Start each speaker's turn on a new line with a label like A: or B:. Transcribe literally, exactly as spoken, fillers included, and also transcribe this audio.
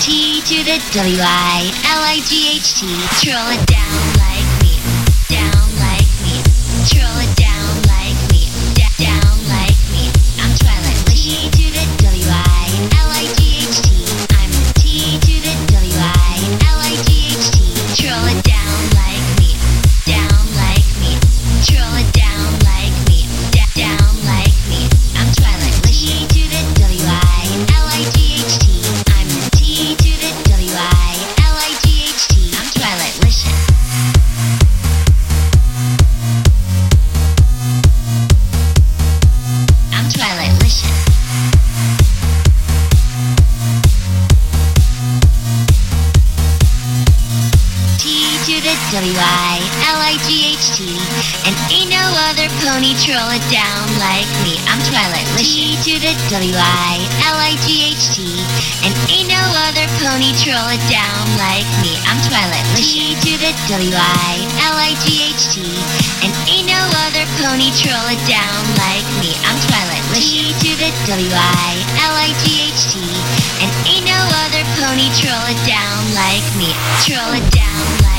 A: T to the W I L I G H T. Troll it down like me, down like me. Troll it down like me, da- down like me. I'm Twilight Wish. T to the W I L I G H T. I'm the T to the W I L I G H T. Troll it down like me, down like me. Troll it down like me, da- down like me. I'm Twilight Wish. T to the W I L I G H T. I'm the T to the W I L I G H T. I'm Twilight Wishing. I'm Twilight Wishing. T to the W I L I G H T. And ain't no other pony troll it down like me. I'm Twilight Wishing. T to the W I L I G H T. And ain't no other pony troll it down like me. I'm Twilight Wishing. T to the W I L I G H T. And ain't no other pony troll it down like me. I'm Twilight Wishing. T to the W I L I G H T. And ain't no other pony troll it down like me. Troll it down like